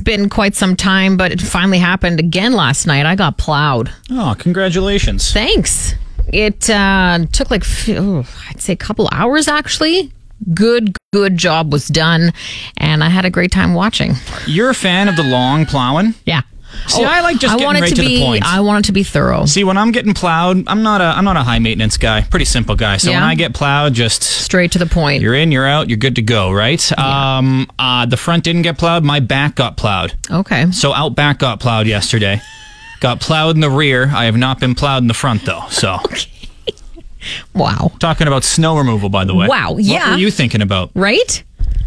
been quite some time, but it finally happened again last night. I got plowed. Oh, congratulations. Thanks. It took I'd say a couple hours, actually. Good job was done, and I had a great time watching. You're a fan of the long plowing? Yeah. See, I like just getting right to the point. I want it to be thorough. See, when I'm getting plowed, I'm not a high maintenance guy. Pretty simple guy. So when I get plowed, just straight to the point. You're in, you're out, you're good to go, right? Yeah. The front didn't get plowed. My back got plowed. Okay. So out back got plowed yesterday. Got plowed in the rear. I have not been plowed in the front though. So. Okay. Wow. Talking about snow removal, by the way. Wow. Yeah. What were you thinking about? Right.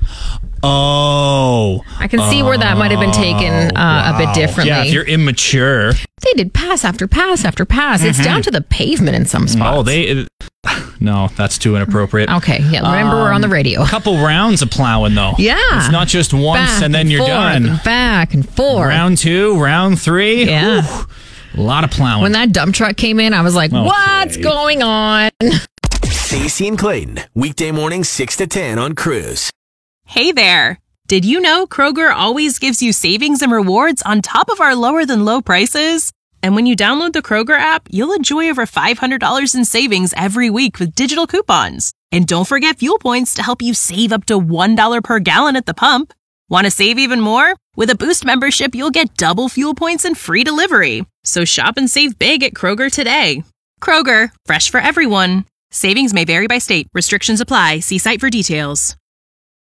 Oh. I can see where that might have been taken a bit differently. Yeah, if you're immature. They did pass after pass after pass. It's down to the pavement in some spots. No, that's too inappropriate. Okay, yeah. Remember, we're on the radio. A couple rounds of plowing, though. Yeah. It's not just once and then you're done. And back and forth. Round 2, round 3. Yeah. Ooh, a lot of plowing. When that dump truck came in, I was like, what's going on? Stacey and Clayton, weekday mornings 6 to 10 on Cruise. Hey there. Did you know Kroger always gives you savings and rewards on top of our lower than low prices? And when you download the Kroger app, you'll enjoy over $500 in savings every week with digital coupons. And don't forget fuel points to help you save up to $1 per gallon at the pump. Want to save even more? With a Boost membership, you'll get double fuel points and free delivery. So shop and save big at Kroger today. Kroger, fresh for everyone. Savings may vary by state. Restrictions apply. See site for details.